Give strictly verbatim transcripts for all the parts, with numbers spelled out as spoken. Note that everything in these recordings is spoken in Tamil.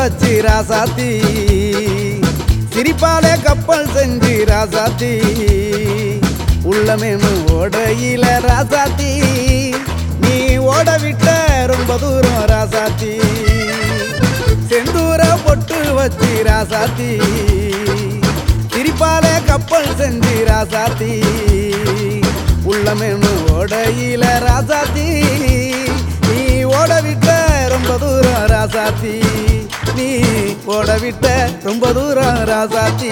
வச்சு ராசாத்தி சிரிப்பாலே கப்பல் செஞ்சு ராசாத்தி உள்ளமேனு ஓடையில ராசாத்தி நீ ஓட விட்ட ரொம்ப தூரம் ராசாத்தி செந்தூர பொட்டு வச்சு ராசாத்தி சிரிப்பாலே கப்பல் செஞ்சு ராசாத்தி உள்ளமேனு ஓடையில ராசாத்தி நீ ஓட விட்ட ரொம்ப தூரம் ராசாத்தி நீ ஓட விட்ட ரொம்ப தூரம் ராசாத்தி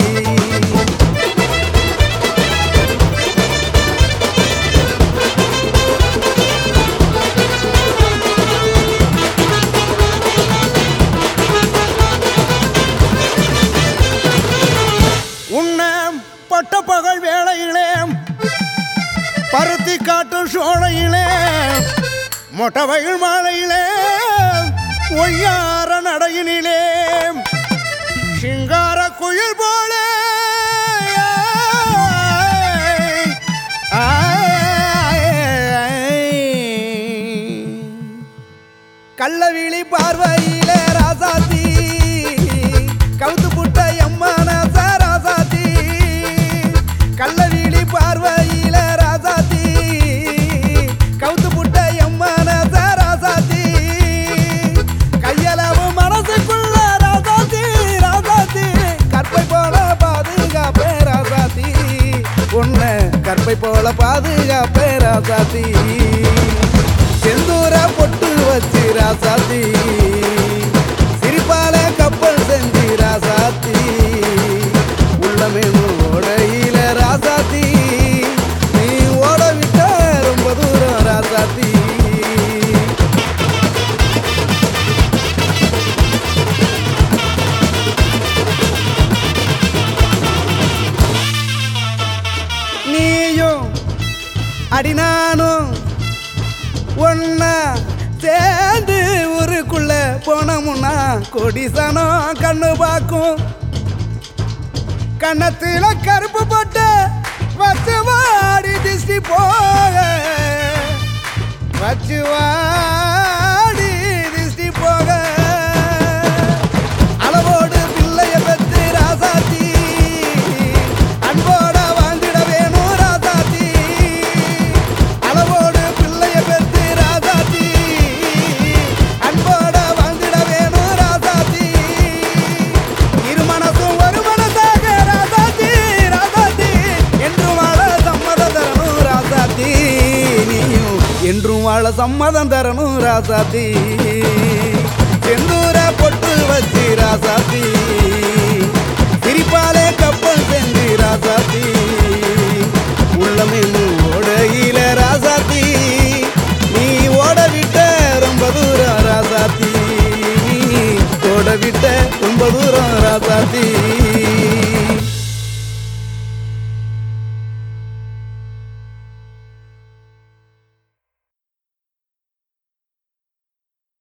உன்னை பட்ட பகல் வேளையிலே பருத்தி காட்டும் சோழையிலே மொட்டை வயல் மாலையிலே ஒய்யார நடையினிலே சிங்கார குயில் போல கள்ளவிழி பார்வையில ராசாத்தி கவுத்து புட்ட எம்மான ராசாத்தி கள்ளவிழி பார்வையில ராசாத்தி கவுத்து புட்ட எம்மான ராசாத்தி கையளவும் மனசுக்குள்ள ராசாத்தி ராசாத்தி கற்பை போல பாதுகாப்பே ராசாத்தி உன்னை கற்பை போல பாதுகாப்பே ராசாத்தி செந்தூர பொட்டு வச்சு ராசாத்தி சிரிப்பால கப்பல் செஞ்சு ராசாத்தி உள்ளமேனு ஓடையில ராசாத்தி நீ ஓட விட்ட ரொம்ப தூரம் ராசாத்தி நீயும் அடி நானும் ஒன்னா சேர்ந்து ஊருக்குள்ள போனமுன்னா கொடிசனம் கண்ணு பார்க்கும் கண்ணத்துல கருப்பு போட்டு வச்சு வாடி திஷ்டி போக வச்சு வாடி திஷ்டி போக அளவோடு பிள்ளைய பெற்று ராசாத்தி அன்போட வாழ்ந்திட வேணும் ராசாத்தி அளவோடு பிள்ளைய பெற்று ராசாத்தி அன்போட வாழ்ந்திட வேணும் ராசாத்தி இரு மனசும் ஒரு மனசாக ராசாத்தி ராசாத்தி என்றும் வாழ சம்மதம் தரணும் ராசாத்தி நீயும் என்றும் வாழ சம்மதம் தரணும் ராசாத்தி செந்தூர பொட்டு வச்சு ராசாத்தி சிரிப்பாலே கப்பல் செஞ்சு ராசாத்தி உள்ளமே ஓடையில ராசாத்தி